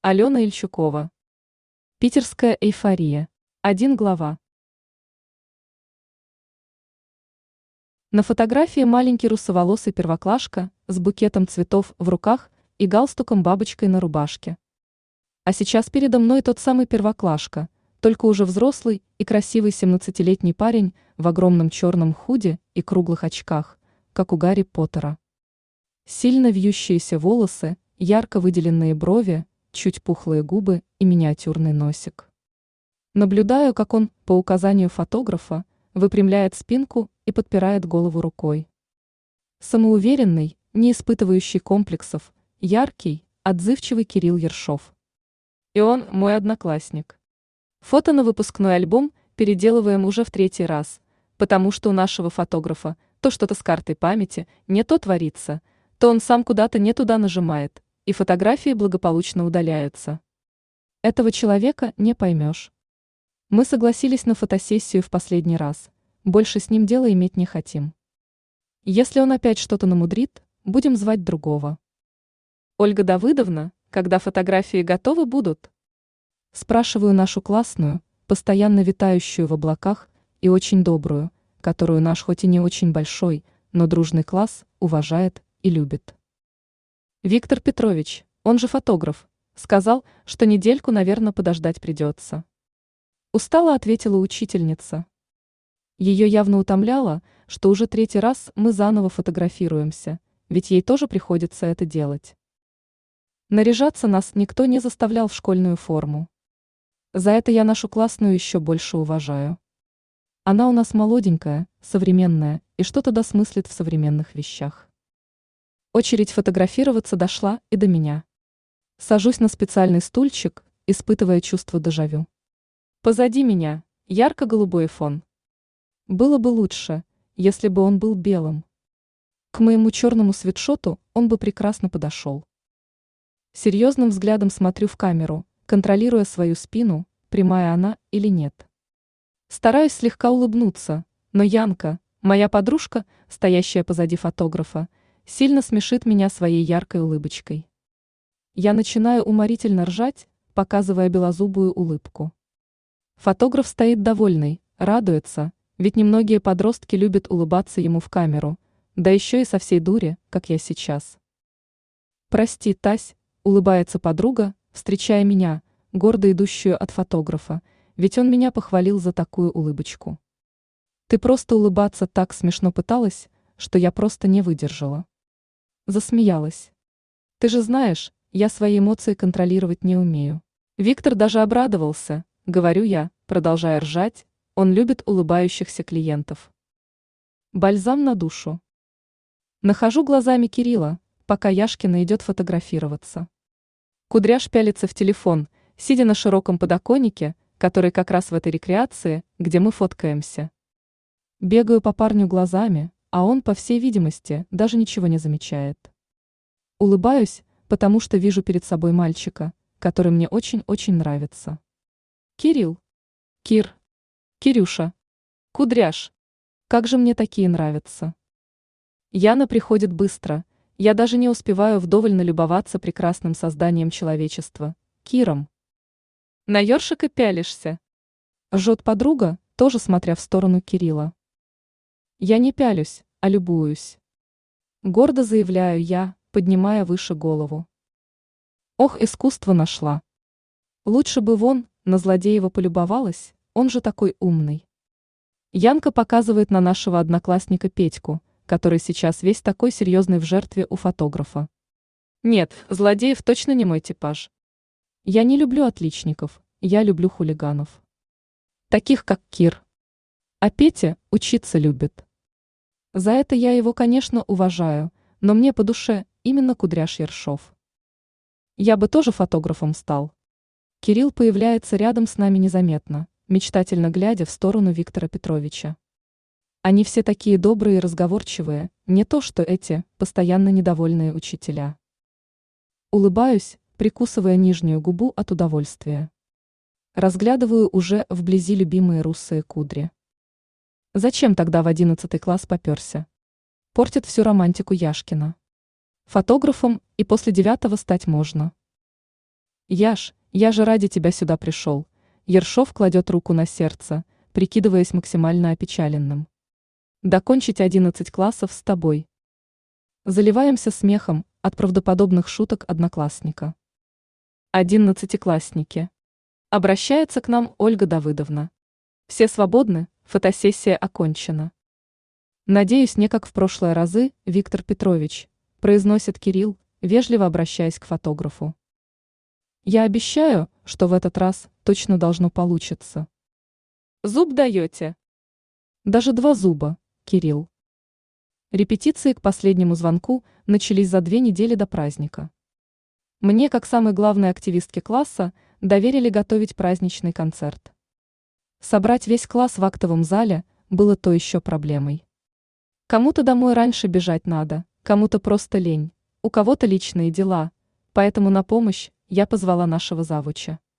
Алена Ильчукова. Питерская эйфория. 1 глава. На фотографии маленький русоволосый первоклашка с букетом цветов в руках и галстуком-бабочкой на рубашке. А сейчас передо мной тот самый первоклашка, только уже взрослый и красивый 17-летний парень в огромном черном худи и круглых очках, как у Гарри Поттера. Сильно вьющиеся волосы, ярко выделенные брови, чуть пухлые губы и миниатюрный носик. Наблюдаю, как он, по указанию фотографа, выпрямляет спинку и подпирает голову рукой. Самоуверенный, не испытывающий комплексов, яркий, отзывчивый Кирилл Ершов. И он мой одноклассник. Фото на выпускной альбом переделываем уже в 3-й раз, потому что у нашего фотографа то что-то с картой памяти не то творится, то он сам куда-то не туда нажимает, и фотографии благополучно удаляются. Этого человека не поймешь. Мы согласились на фотосессию в последний раз, больше с ним дела иметь не хотим. Если он опять что-то намудрит, будем звать другого. Ольга Давыдовна, когда фотографии готовы будут? Спрашиваю нашу классную, постоянно витающую в облаках и очень добрую, которую наш хоть и не очень большой, но дружный класс уважает и любит. Виктор Петрович, он же фотограф, сказал, что недельку, наверное, подождать придется. Устало ответила учительница. Ее явно утомляло, что уже 3-й раз мы заново фотографируемся, ведь ей тоже приходится это делать. Наряжаться нас никто не заставлял в школьную форму. За это я нашу классную еще больше уважаю. Она у нас молоденькая, современная и что-то досмыслит в современных вещах. Очередь фотографироваться дошла и до меня. Сажусь на специальный стульчик, испытывая чувство дежавю. Позади меня ярко-голубой фон. Было бы лучше, если бы он был белым. К моему черному свитшоту он бы прекрасно подошел. Серьезным взглядом смотрю в камеру, контролируя свою спину, прямая она или нет. Стараюсь слегка улыбнуться, но Янка, моя подружка, стоящая позади фотографа, сильно смешит меня своей яркой улыбочкой. Я начинаю уморительно ржать, показывая белозубую улыбку. Фотограф стоит довольный, радуется, ведь немногие подростки любят улыбаться ему в камеру, да еще и со всей дури, как я сейчас. «Прости, Тась», — улыбается подруга, встречая меня, гордо идущую от фотографа, ведь он меня похвалил за такую улыбочку. «Ты просто улыбаться так смешно пыталась, что я просто не выдержала». Засмеялась. «Ты же знаешь, я свои эмоции контролировать не умею». Виктор даже обрадовался, говорю я, продолжая ржать, он любит улыбающихся клиентов. Бальзам на душу. Нахожу глазами Кирилла, пока Яшкина идет фотографироваться. Кудряш пялится в телефон, сидя на широком подоконнике, который как раз в этой рекреации, где мы фоткаемся. Бегаю по парню глазами, а он, по всей видимости, даже ничего не замечает. Улыбаюсь, потому что вижу перед собой мальчика, который мне очень-очень нравится. Кирилл. Кир. Кирюша. Кудряш. Как же мне такие нравятся. Яна приходит быстро, я даже не успеваю вдоволь налюбоваться прекрасным созданием человечества, Киром. На ёршика пялишься? Жжет подруга, тоже смотря в сторону Кирилла. Я не пялюсь, а любуюсь. Гордо заявляю я, поднимая выше голову. Ох, искусство нашла. Лучше бы вон, на Злодеева полюбовалась, он же такой умный. Янка показывает на нашего одноклассника Петьку, который сейчас весь такой серьезный в жертве у фотографа. Нет, Злодеев точно не мой типаж. Я не люблю отличников, я люблю хулиганов. Таких, как Кир. А Петя учиться любит. За это я его, конечно, уважаю, но мне по душе именно Кудряш Ершов. Я бы тоже фотографом стал. Кирилл появляется рядом с нами незаметно, мечтательно глядя в сторону Виктора Петровича. Они все такие добрые и разговорчивые, не то что эти, постоянно недовольные учителя. Улыбаюсь, прикусывая нижнюю губу от удовольствия. Разглядываю уже вблизи любимые русые кудри. Зачем тогда в 11 класс попёрся? Портит всю романтику Яшкина. Фотографом и после 9-го стать можно. Я же ради тебя сюда пришел. Ершов кладет руку на сердце, прикидываясь максимально опечаленным. Докончить 11 классов с тобой. Заливаемся смехом от правдоподобных шуток одноклассника. Одиннадцатиклассники. Обращается к нам Ольга Давыдовна. Все свободны, фотосессия окончена. Надеюсь, не как в прошлые разы, Виктор Петрович, произносит Кирилл, вежливо обращаясь к фотографу. Я обещаю, что в этот раз точно должно получиться. Зуб даете? Даже 2 зуба, Кирилл. Репетиции к последнему звонку начались за 2 недели до праздника. Мне, как самой главной активистке класса, доверили готовить праздничный концерт. Собрать весь класс в актовом зале было то еще проблемой. Кому-то домой раньше бежать надо, кому-то просто лень, у кого-то личные дела, поэтому на помощь я позвала нашего завуча.